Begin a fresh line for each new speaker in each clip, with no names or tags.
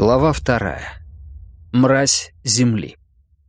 Глава 2. Мразь земли.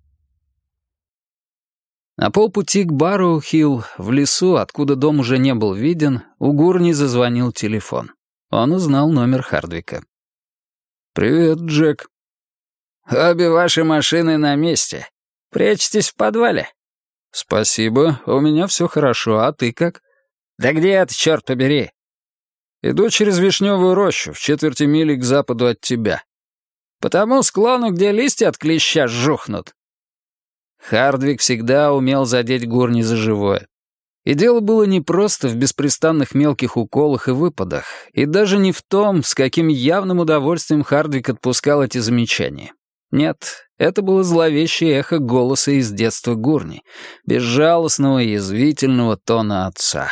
На полпути к Барроу-Хилл, в лесу, откуда дом уже не был виден, у Гурни зазвонил телефон. Он узнал номер Хардвика. «Привет, Джек».
«Обе ваши машины на месте. Прячьтесь в подвале».
«Спасибо, у меня все хорошо, а ты как?»
«Да где это, черт побери?»
«Иду через Вишневую рощу, в четверти мили к западу от тебя».
«По тому склону, где листья от клеща жухнут».
Хардвик всегда умел задеть Гурни за живое. И дело было не просто в беспрестанных мелких уколах и выпадах, и даже не в том, с каким явным удовольствием Хардвик отпускал эти замечания. Нет, это было зловещее эхо голоса из детства Гурни, безжалостного и язвительного тона отца.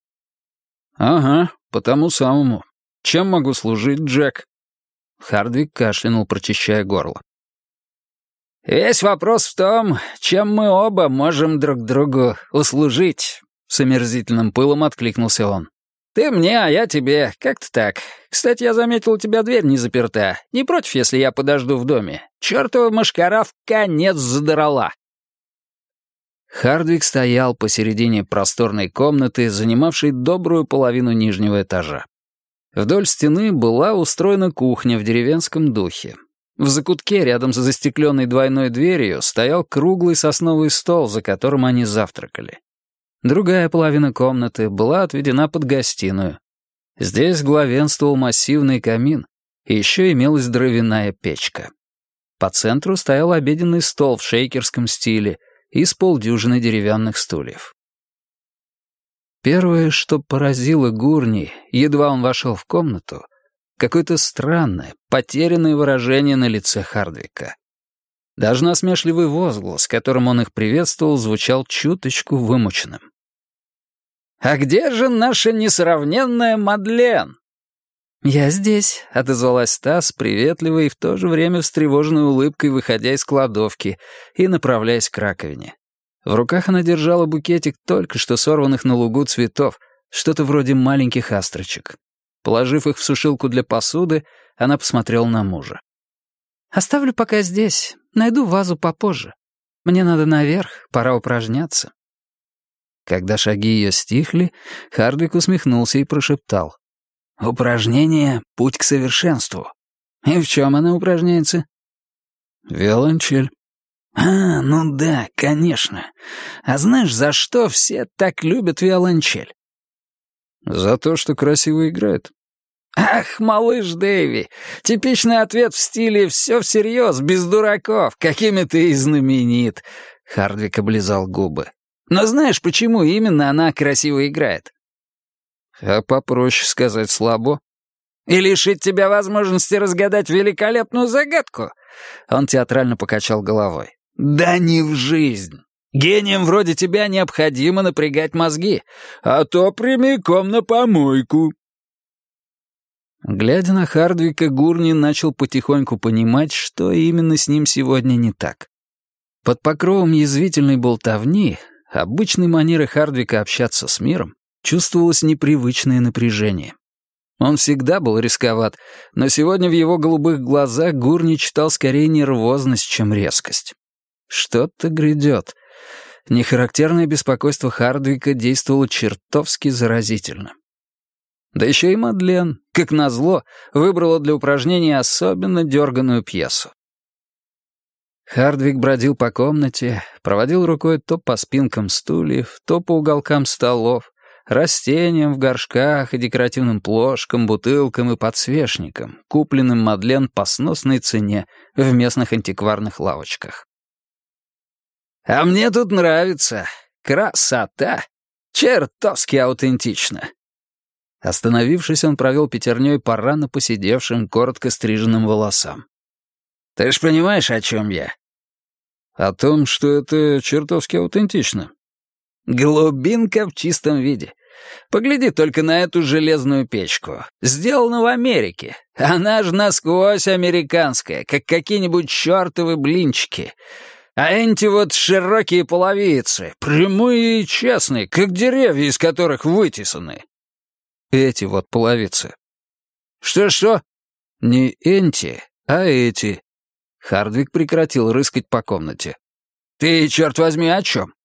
«Ага, по тому самому. Чем могу служить, Джек?» Хардвик кашлянул, прочищая горло.
«Весь вопрос в том, чем мы оба можем друг другу услужить», — с омерзительным пылом откликнулся он. «Ты мне, а я тебе. Как-то так. Кстати, я заметил, у тебя дверь не заперта. Не против, если я подожду в доме? Чёртова мошкара в конец задрала».
Хардвик стоял посередине просторной комнаты, занимавшей добрую половину нижнего этажа. Вдоль стены была устроена кухня в деревенском духе. В закутке, рядом с застекленной двойной дверью, стоял круглый сосновый стол, за которым они завтракали. Другая половина комнаты была отведена под гостиную. Здесь главенствовал массивный камин, и еще имелась дровяная печка. По центру стоял обеденный стол в шейкерском стиле и с полдюжины деревянных стульев. Первое, что поразило Гурни, едва он вошел в комнату, какое-то странное, потерянное выражение на лице Хардвика. Даже насмешливый возглас, которым он их приветствовал, звучал чуточку вымученным.
«А где же наша несравненная Мадлен?»
«Я здесь», — отозвалась та с приветливой и в то же время встревоженной улыбкой, выходя из кладовки и направляясь к раковине. В руках она держала букетик только что сорванных на лугу цветов, что-то вроде маленьких астрочек. Положив их в сушилку для посуды, она посмотрела на мужа. «Оставлю пока здесь, найду вазу попозже. Мне надо наверх, пора упражняться». Когда шаги ее стихли, Хардвик усмехнулся и прошептал. «Упражнение — путь к совершенству. И в чем она упражняется?» «Виолончель». «А, ну да, конечно. А знаешь, за что все так любят виолончель?» «За то, что красиво играет».
«Ах, малыш Дэйви, типичный ответ в стиле «все всерьез, без дураков, какими ты и знаменит», — Хардвик облизал губы. «Но знаешь, почему именно она красиво играет?»
«А попроще сказать слабо».
«И лишить тебя возможности разгадать великолепную загадку?»
Он театрально покачал головой.
«Да не в жизнь. Гениям вроде тебя необходимо напрягать мозги, а то прямиком на помойку».
Глядя на Хардвика, Гурни начал потихоньку понимать, что именно с ним сегодня не так. Под покровом язвительной болтовни, обычной манеры Хардвика общаться с миром, чувствовалось непривычное напряжение. Он всегда был рисковат, но сегодня в его голубых глазах Гурни читал скорее нервозность, чем резкость. Что-то грядет. Нехарактерное беспокойство Хардвика действовало чертовски заразительно. Да еще и Мадлен, как назло, выбрала для упражнения особенно дерганую пьесу. Хардвик бродил по комнате, проводил рукой то по спинкам стульев, то по уголкам столов, растениям в горшках и декоративным плошкам, бутылкам и подсвечникам, купленным Мадлен по сносной цене в местных антикварных лавочках.
«А мне тут нравится. Красота. Чертовски аутентично».
Остановившись, он провел пятерней по рано поседевшим, коротко стриженным волосам.
«Ты ж понимаешь, о чем я?»
«О том, что это чертовски аутентично».
«Глубинка в чистом виде. Погляди только на эту железную печку. Сделана в Америке. Она же насквозь американская, как какие-нибудь чертовы блинчики. А эти вот широкие половицы, прямые и честные, как деревья, из которых вытесаны».
«Эти вот половицы».
«Что-что?»
Не энти, А эти?» Хардвик прекратил рыскать по комнате.
«Ты, черт возьми, о чем?»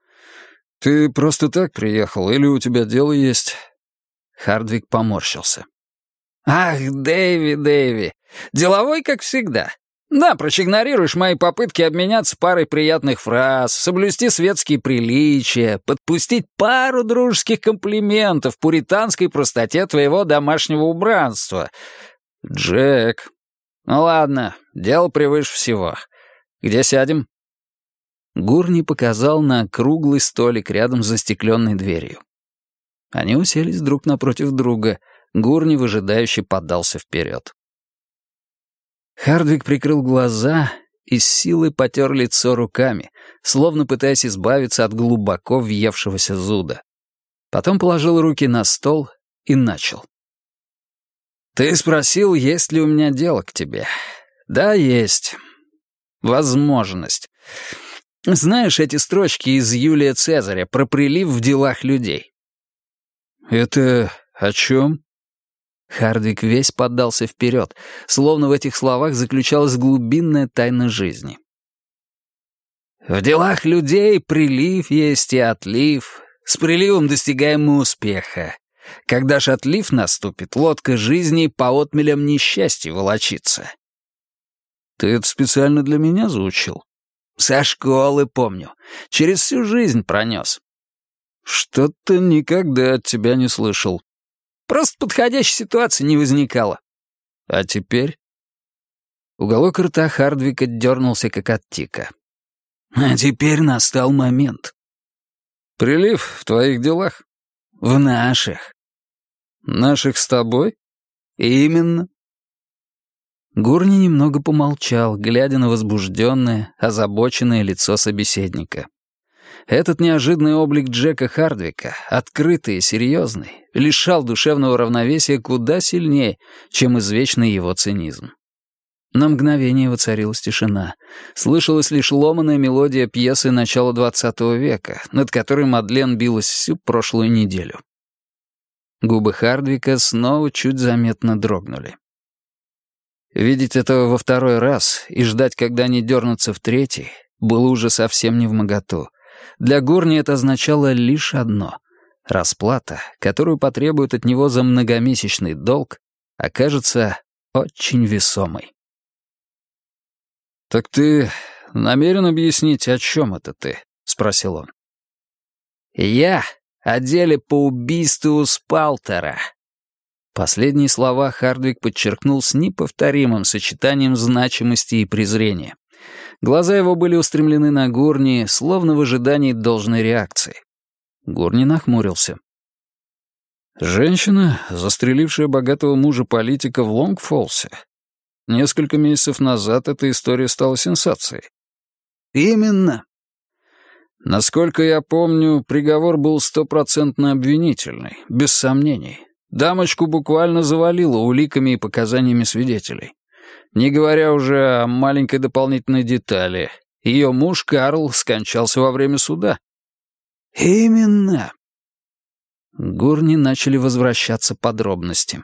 «Ты просто так приехал, или у тебя дело есть?» Хардвик поморщился.
«Ах, Дэйви, деловой, как всегда. Напрочь игнорируешь мои попытки обменяться парой приятных фраз, соблюсти светские приличия, подпустить пару дружеских комплиментов пуританской простоте твоего домашнего убранства. Джек. Ну ладно, дело превыше всего. Где сядем?»
Гурни показал на круглый столик рядом с застекленной дверью. Они уселись друг напротив друга. Гурни выжидающе поддался вперед. Хардвик прикрыл глаза и с силой потер лицо руками, словно пытаясь избавиться от глубоко въевшегося зуда. Потом положил руки на стол и начал. «Ты спросил, есть ли у меня дело к тебе. Да, есть. Возможность. Знаешь эти строчки из Юлия Цезаря про прилив в делах людей?» «Это о чем?» Хардвик весь поддался вперед, словно в этих словах заключалась глубинная тайна жизни. «В делах людей прилив есть и отлив. С приливом достигаем мы успеха. Когда ж отлив наступит, лодка жизни по отмелям несчастья волочится». «Ты это специально для меня заучил?» «Со школы помню. Через всю жизнь пронес». «Что-то никогда от тебя не слышал». «Просто подходящей ситуации не возникало». «А теперь?» Уголок рта Хардвика дернулся, как от тика. «А теперь настал момент». «Прилив в твоих делах?» «В наших». «Наших с тобой?» «Именно». Гурни немного помолчал, глядя на возбужденное, озабоченное лицо собеседника. Этот неожиданный облик Джека Хардвика, открытый и серьезный, лишал душевного равновесия куда сильнее, чем извечный его цинизм. На мгновение воцарилась тишина. Слышалась лишь ломаная мелодия пьесы начала XX века, над которой Мадлен билась всю прошлую неделю. Губы Хардвика снова чуть заметно дрогнули. Видеть этого во второй раз и ждать, когда они дернутся в третий, было уже совсем невмоготу. Для Гурни это означало лишь одно — расплата, которую потребуют от него за многомесячный долг, окажется очень весомой. «Так ты намерен объяснить, о чем это ты?» — спросил он. «Я о деле по убийству Спалтера». Последние слова Хардвик подчеркнул с неповторимым сочетанием значимости и презрения. Глаза его были устремлены на Гурни, словно в ожидании должной реакции. Гурни нахмурился. «Женщина, застрелившая богатого мужа-политика в Лонгфолсе. Несколько месяцев назад эта история стала сенсацией». «Именно». «Насколько я помню, приговор был 100% обвинительный, без сомнений. Дамочку буквально завалило уликами и показаниями свидетелей. Не говоря уже о маленькой дополнительной детали. Ее муж Карл скончался во время суда». «Именно». Гурни начали возвращаться подробности.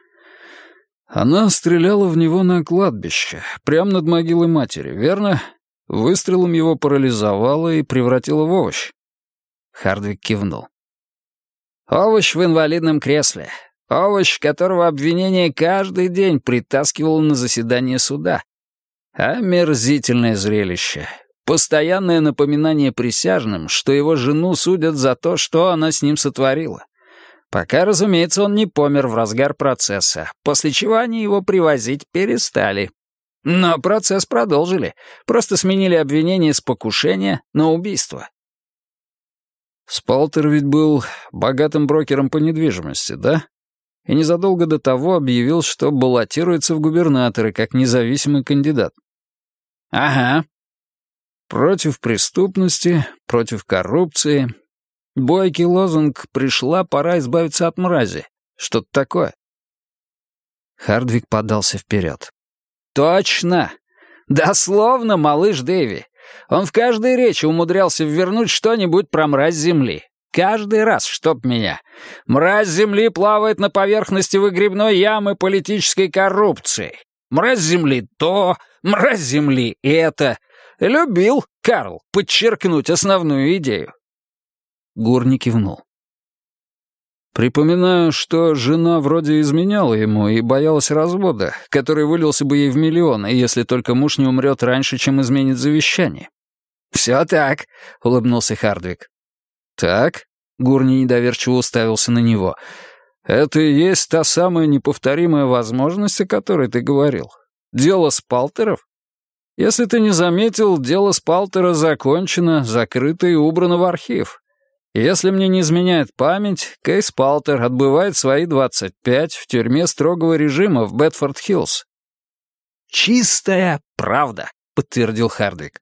«Она стреляла в него на кладбище, прямо над могилой матери, верно? Выстрелом его парализовала и превратила в овощ». Хардвик кивнул. «Овощ в инвалидном кресле. Овощ, которого обвинение каждый день притаскивало на заседание суда. Омерзительное зрелище. Постоянное напоминание присяжным, что его жену судят за то, что она с ним сотворила. Пока, разумеется, он не помер в разгар процесса, после чего они его привозить перестали. Но процесс продолжили, просто сменили обвинение с покушения на убийство». «Спалтер ведь был богатым брокером по недвижимости, да? И незадолго до того объявил, что баллотируется в губернаторы как независимый кандидат». «Ага». «Против преступности, против коррупции. Бойкий лозунг «Пришла пора избавиться от мрази». Что-то такое». Хардвик подался вперед. «Точно! Дословно, малыш Дэви. Он в каждой речи умудрялся ввернуть что-нибудь про мразь земли. Каждый раз, чтоб меня. Мразь земли плавает на поверхности выгребной ямы политической коррупции.
Мразь земли то, мразь земли это. Любил, Карл, подчеркнуть основную идею».
Гурни кивнул. «Припоминаю, что жена вроде изменяла ему и боялась развода, который вылился бы ей в миллионы, если только муж не умрет раньше, чем изменит завещание».
«Все так», — улыбнулся Хардвик.
«Так?» — Гурни недоверчиво уставился на него. «Это и есть та самая неповторимая возможность, о которой ты говорил? Дело Спалтеров? Если ты не заметил, дело Спалтера закончено, закрыто и убрано в архив. Если мне не изменяет память, Кей Спалтер отбывает свои 25 в тюрьме строгого режима в Бэдфорд-Хиллз».
«Чистая правда», — подтвердил Хардвик.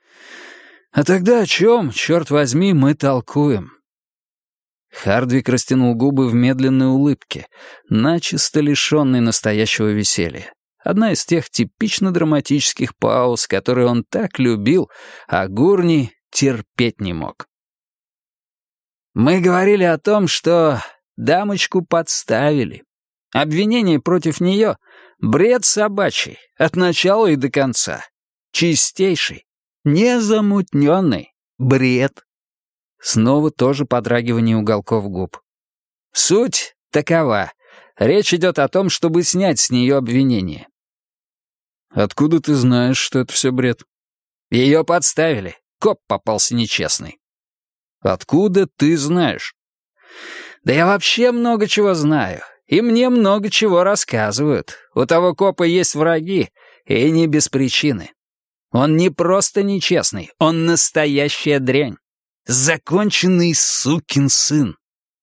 «А тогда о чем, черт возьми, мы толкуем?» Хардвик растянул губы в медленной улыбке, начисто лишенной настоящего веселья. Одна из тех типично драматических пауз, которые он так любил, а Гурни терпеть не мог.
«Мы говорили о том, что дамочку подставили. Обвинение против нее — бред собачий, от начала и до конца. Чистейший, незамутненный бред».
Снова тоже подрагивание уголков губ.
«Суть такова. Речь идет о том, чтобы снять с нее обвинение».
«Откуда ты знаешь, что это все бред?»
«Ее подставили. Коп попался нечестный».
«Откуда ты знаешь?»
«Да я вообще много чего знаю. И мне много чего рассказывают. У того копа есть враги, и не без причины. Он не просто нечестный, он настоящая дрянь. Законченный сукин сын».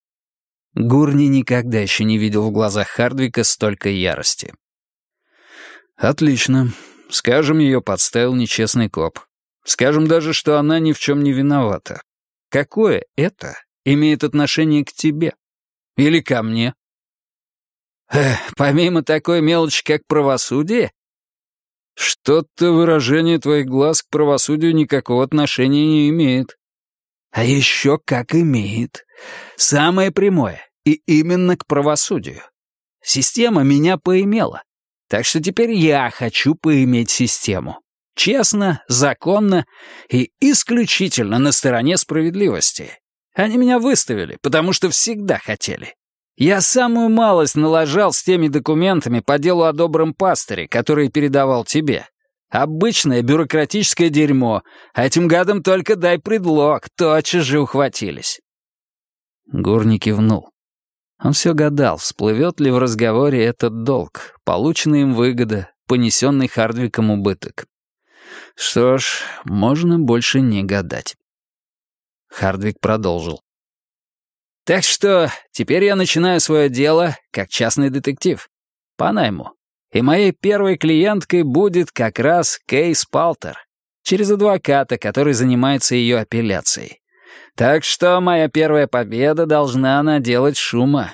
Гурни никогда еще не видел в глазах Хардвика столько ярости. «Отлично. Скажем, ее подставил нечестный коп. Скажем даже, что она ни в чем не виновата. Какое это имеет отношение к тебе? Или ко мне?»
«Помимо такой мелочи, как правосудие?»
«Что-то выражение твоих глаз к правосудию никакого отношения не имеет».
«А еще как имеет. Самое прямое. И именно к правосудию. Система меня поимела. Так что теперь я хочу поиметь систему. Честно, законно и исключительно на стороне справедливости. Они меня выставили, потому что всегда хотели. Я самую малость налажал с теми документами по делу о добром пастыре, которые передавал тебе. Обычное бюрократическое дерьмо, а этим гадам только дай предлог, тотчас же ухватились».
Гурни кивнул. Он все гадал, всплывет ли в разговоре этот долг, полученная им выгода, понесенный Хардвиком убыток. Что ж, можно больше не гадать. Хардвик продолжил.
«Так что теперь я начинаю свое дело как частный детектив. По найму. И моей первой клиенткой будет как раз Кей Спалтер, через адвоката, который занимается ее апелляцией. Так что моя первая победа должна наделать шума».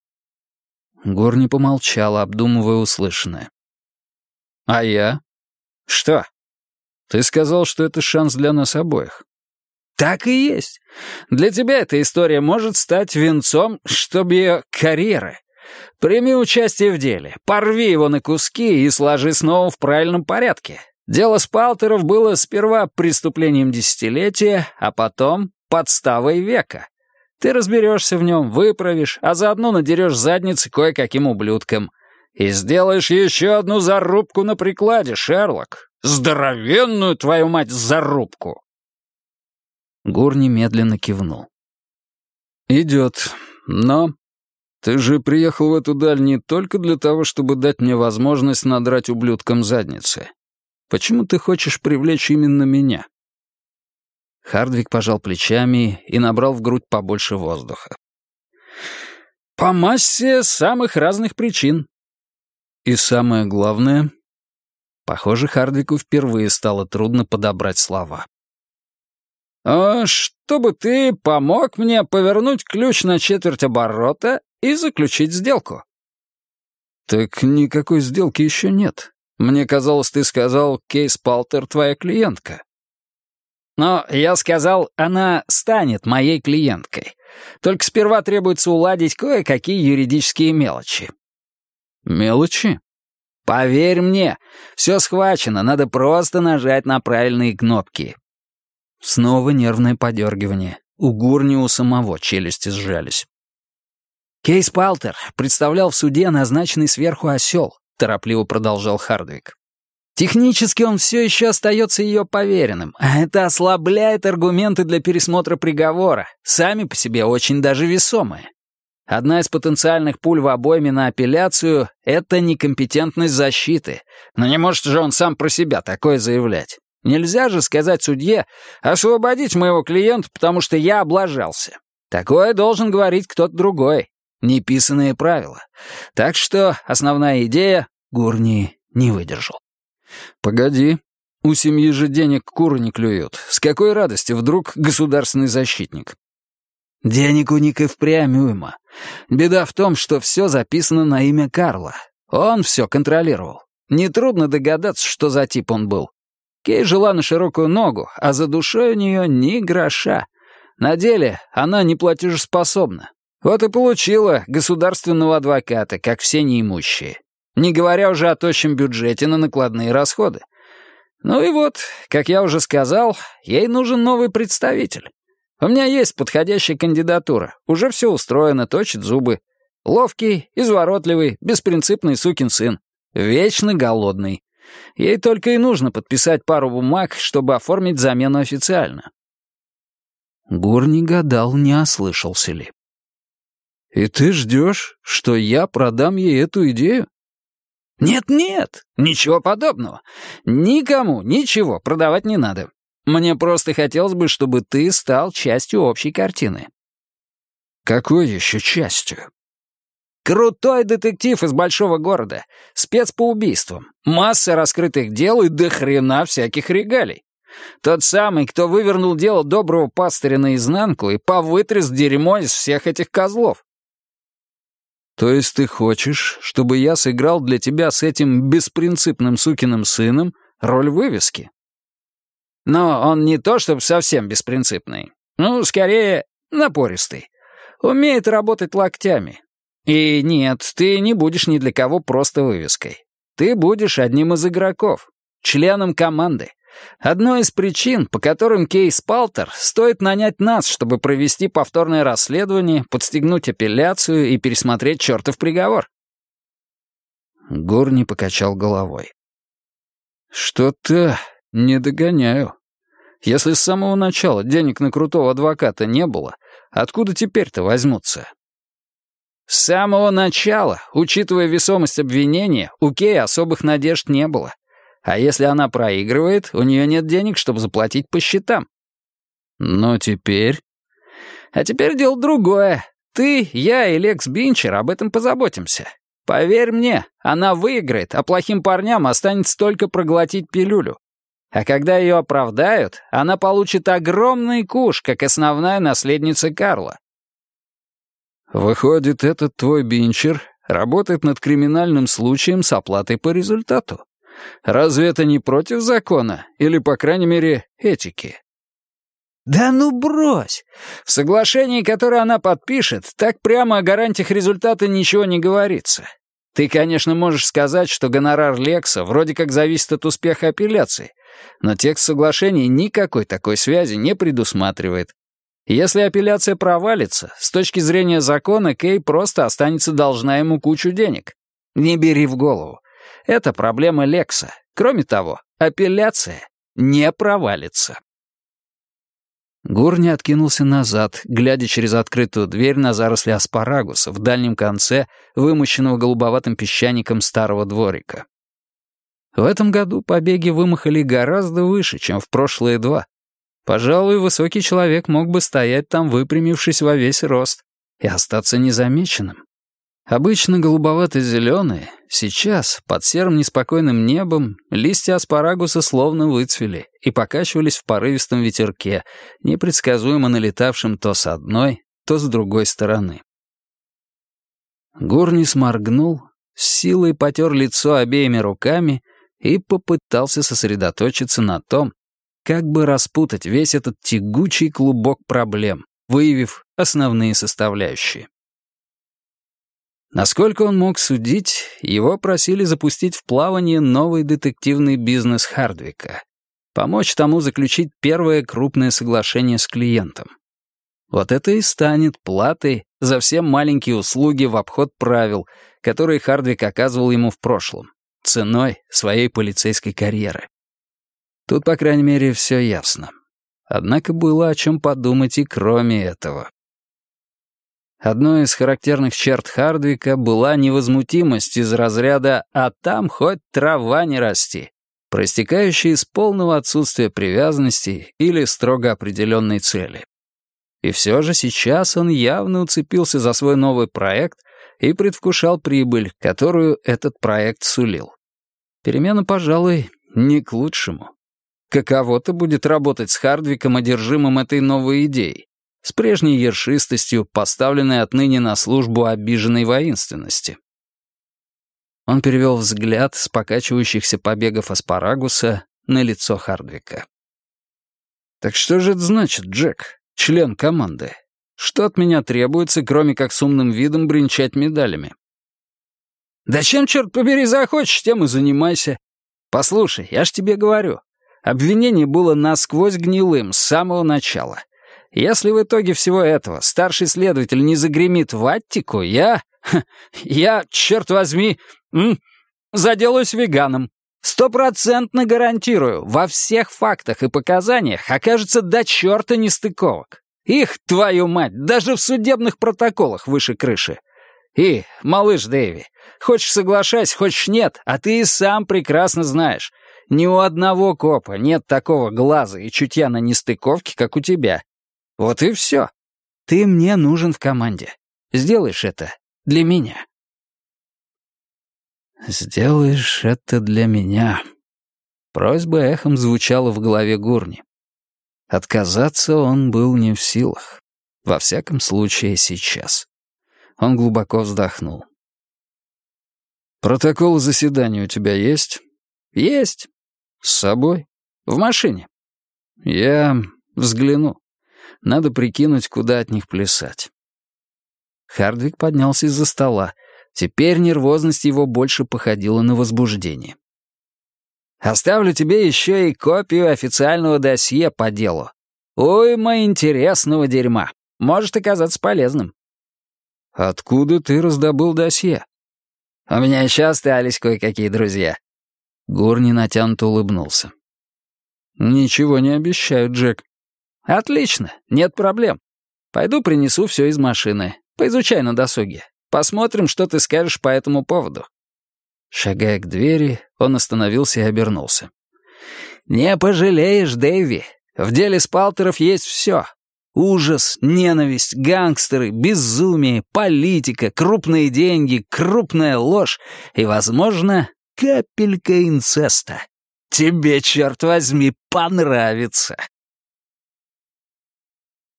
Гурни помолчал, обдумывая услышанное. «А я?»
«Что?»
«Ты сказал, что это шанс для нас обоих».
«Так и есть. Для тебя эта история может стать венцом, чтобы ее карьеры. Прими участие в деле, порви его на куски и сложи снова в правильном порядке. Дело Спалтеров было сперва преступлением десятилетия, а потом подставой века. Ты разберешься в нем, выправишь, а заодно надерешь задницы кое-каким ублюдкам. И сделаешь еще одну зарубку на прикладе, Шерлок. Здоровенную, твою мать, зарубку!»
Гурни медленно кивнул. «Идет. Но ты же приехал в эту даль не только для того, чтобы дать мне возможность надрать ублюдкам задницы. Почему ты хочешь привлечь именно меня?» Хардвик пожал плечами и набрал в грудь побольше воздуха.
«По массе самых разных причин».
«И самое главное...» Похоже, Хардвику впервые стало трудно подобрать слова.
«Чтобы ты помог мне повернуть ключ на четверть оборота и заключить сделку».
«Так никакой сделки еще нет. Мне казалось, ты сказал, Кей Спалтер твоя клиентка».
«Но я сказал, она станет моей клиенткой. Только сперва требуется уладить кое-какие юридические мелочи».
«Мелочи?»
Поверь мне, все схвачено, надо просто нажать на правильные кнопки».
Снова нервное подергивание. У Гурни у самого челюсти сжались.
«Кейс Палтер представлял в суде назначенный сверху осел», — торопливо продолжал Хардвик. «Технически он все еще остается ее поверенным, а это ослабляет аргументы для пересмотра приговора, сами по себе очень даже весомые. Одна из потенциальных пуль в обойме на апелляцию — это некомпетентность защиты, но не может же он сам про себя такое заявлять. Нельзя же сказать судье «освободить моего клиента, потому что я облажался». Такое должен говорить кто-то другой. Неписанные правила. Так что основная идея Гурни не выдержал.
«Погоди, у семьи же денег куры не клюют. С какой радости вдруг государственный защитник?»
Денег у них и впрямь уйма. Беда в том, что все записано на имя Карла. Он все контролировал. Нетрудно догадаться, что за тип он был. Кей жила на широкую ногу, а за душой у нее ни гроша. На деле она не платежеспособна. Вот и получила государственного адвоката, как все неимущие. Не говоря уже о тощем бюджете на накладные расходы. Ну и вот, как я уже сказал, ей нужен новый представитель. У меня есть подходящая кандидатура. Уже все устроено, точит зубы. Ловкий, изворотливый, беспринципный сукин сын. Вечно голодный. Ей только и нужно подписать пару бумаг, чтобы оформить замену официально.
Гурни гадал, не ослышался ли. «И ты ждешь, что я продам ей эту идею?»
«Нет-нет, ничего подобного. Никому ничего продавать не надо. Мне просто хотелось бы, чтобы ты стал частью общей картины».
«Какой еще частью?»
«Крутой детектив из большого города, спец по убийствам, масса раскрытых дел и до хрена всяких регалий. Тот самый, кто вывернул дело доброго пастыря наизнанку и повытряс дерьмо из всех этих козлов».
«То есть ты хочешь, чтобы я сыграл для тебя с этим беспринципным сукиным сыном роль вывески?»
«Но он не то чтобы совсем беспринципный. Ну, скорее, напористый. Умеет работать локтями. И нет, ты не будешь ни для кого просто вывеской. Ты будешь одним из игроков, членом команды. Одной из причин, по которым Кейс Палтер стоит нанять нас, чтобы провести повторное расследование, подстегнуть апелляцию и пересмотреть чертов приговор».
Гурни покачал головой. «Что-то не догоняю. Если с самого начала денег на крутого адвоката не было, откуда теперь-то возьмутся?»
С самого начала, учитывая весомость обвинения, у Кей особых надежд не было. А если она проигрывает, у нее нет денег, чтобы заплатить по счетам.
Но теперь...
А теперь дело другое. Ты, я и Лекс Бинчер об этом позаботимся. Поверь мне, она выиграет, а плохим парням останется только проглотить пилюлю. А когда ее оправдают, она получит огромный куш, как основная наследница Карла.
«Выходит, этот твой Бинчер работает над криминальным случаем с оплатой по результату. Разве это не против закона или, по крайней мере, этики?»
«Да ну брось! В соглашении, которое она подпишет, так прямо о гарантиях результата ничего не говорится. Ты, конечно, можешь сказать, что гонорар Лекса вроде как зависит от успеха апелляции, но текст соглашения никакой такой связи не предусматривает. Если апелляция провалится, с точки зрения закона Кей просто останется должна ему кучу денег. Не бери в голову. Это проблема Лекса. Кроме того, апелляция не провалится».
Гурни откинулся назад, глядя через открытую дверь на заросли аспарагуса в дальнем конце, вымощенного голубоватым песчаником старого дворика. В этом году побеги вымахали гораздо выше, чем в прошлые два. Пожалуй, высокий человек мог бы стоять там, выпрямившись во весь рост, и остаться незамеченным. Обычно голубовато-зеленые, сейчас, под серым неспокойным небом, листья аспарагуса словно выцвели и покачивались в порывистом ветерке, непредсказуемо налетавшем то с одной, то с другой стороны. Гурни сморгнул, с силой потер лицо обеими руками и попытался сосредоточиться на том, как бы распутать весь этот тягучий клубок проблем, выявив основные составляющие. Насколько он мог судить, его просили запустить в плавание новый детективный бизнес Хардвика, помочь тому заключить первое крупное соглашение с клиентом. Вот это и станет платой за все маленькие услуги в обход правил, которые Хардвик оказывал ему в прошлом, ценой своей полицейской карьеры. Тут, по крайней мере, все ясно. Однако было о чем подумать и кроме этого. Одной из характерных черт Хардвика была невозмутимость из разряда «а там хоть трава не расти», проистекающая из полного отсутствия привязанности или строго определенной цели. И все же сейчас он явно уцепился за свой новый проект и предвкушал прибыль, которую этот проект сулил. Перемена, пожалуй, не к лучшему. Каково-то будет работать с Хардвиком, одержимым этой новой идеей, с прежней ершистостью, поставленной отныне на службу обиженной воинственности. Он перевел взгляд с покачивающихся побегов аспарагуса на лицо Хардвика. «Так что же это значит, Джек, член команды? Что от меня требуется, кроме как с умным видом бренчать медалями?» «Да чем, черт побери, захочешь, тем и занимайся. Послушай, я ж тебе говорю, обвинение было насквозь гнилым с самого начала. Если в итоге всего этого старший следователь не загремит в Аттику, я, черт возьми, заделаюсь веганом. 100% гарантирую, во всех фактах и показаниях окажется до черта нестыковок. Их, твою мать, даже в судебных протоколах выше крыши. И, малыш Дэйви, хочешь соглашайся, хочешь нет, а ты и сам прекрасно знаешь, ни у одного копа нет такого глаза и чутья на нестыковки, как у тебя. Вот и все. Ты мне нужен в команде. Сделаешь это для меня. «Сделаешь это для меня». Просьба эхом звучала в голове Гурни. Отказаться он был не в силах. Во всяком случае, сейчас. Он глубоко вздохнул. «Протокол заседания у тебя есть?» «Есть. С собой? В машине?» «Я взгляну. Надо прикинуть, куда от них плясать». Хардвик поднялся из-за стола. Теперь нервозность его больше походила на возбуждение. «Оставлю тебе еще и копию официального досье по делу. Уйма интересного дерьма. Может оказаться полезным». «Откуда ты раздобыл досье?» «У меня еще остались кое-какие друзья». Гурни натянуто улыбнулся. «Ничего не обещаю, Джек». «Отлично, нет проблем. Пойду принесу все из машины. Поизучай на досуге. Посмотрим, что ты скажешь по этому поводу». Шагая к двери, он остановился и обернулся. «Не пожалеешь, Дэйви. В деле Спалтеров есть все. Ужас, ненависть, гангстеры, безумие, политика, крупные деньги, крупная ложь и, возможно, капелька инцеста. Тебе, черт возьми, понравится».